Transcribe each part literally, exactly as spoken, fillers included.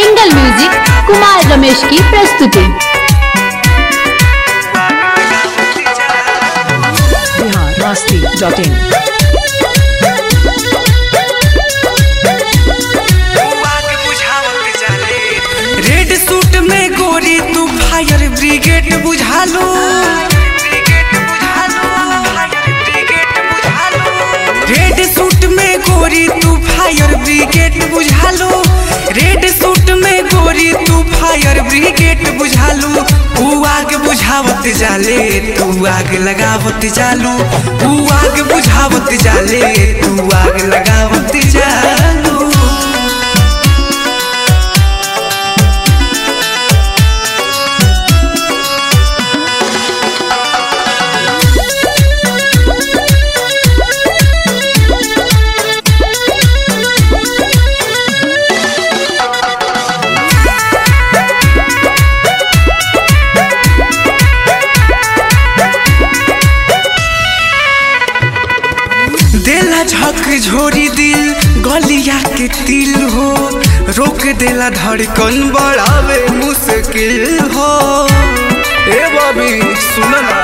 Angle music Kumar Ramesh की प्रस्तुति। Bihar Masti dot in. Red suit में गोरी तू फायर ब्रिगेड बुझा लो। रेड सूट में गोरी तू फायर ब्रिगेड बुझा लो। रेड सूट में गोरी तू फायर ब्रिगेड बुझा लो। तू आग बुझावत जाले तू आग लगावत जालू। तू आग बुझावत जाले तू आग लगावत जालू। देला झक झोरी दिल गलिया के तिल हो। रोक देला धड़कन बढ़ावे मुश्किल हो। ए बॉबी सुन ना।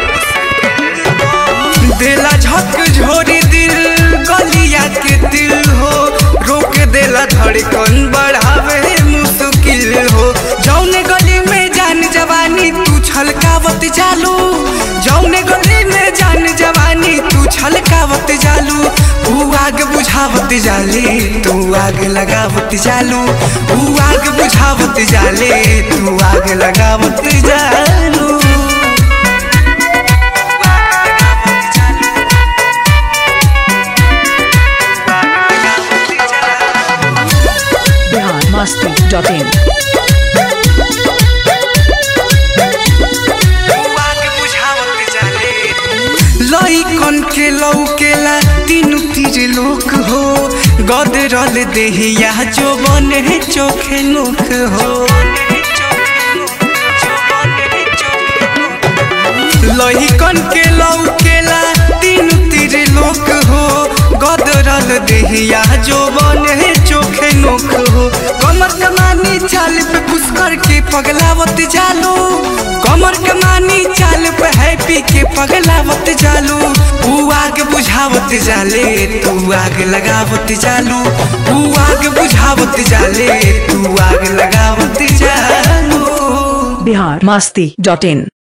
देला झक झोरी दिल गलिया के तिल हो। रोक देला धड़कन बढ़ावे मुश्किल हो। जौने गली में जान जवानी तू छलकावत जालू। जौने गली में जान जवानी तू छलकावत जालू। तू आग बुझावत जाले तू आग लगावत जालू। तू आग बुझावत जाले तू आग लगावत जालू। Bihar Masti dot in. लइकन के लौकेला तीनू तीर लोक हो। गदरल देहिया जो बने चोखे नोख हो। लइकन के लौकेला तीनू तीर लोक हो। गदरल देहिया जो बने चोखे नोख हो। कमर कमानी चाल पे पुश करके पगलावत जालो। कमर कमानी चाल पे हैप्पी के पगलावत जालू। तू आग बुझावत जाले तू आग लगावत जालू। तू आग बुझावत जाले तू आग लगावत जालू। बिहार मस्ती डॉट इन।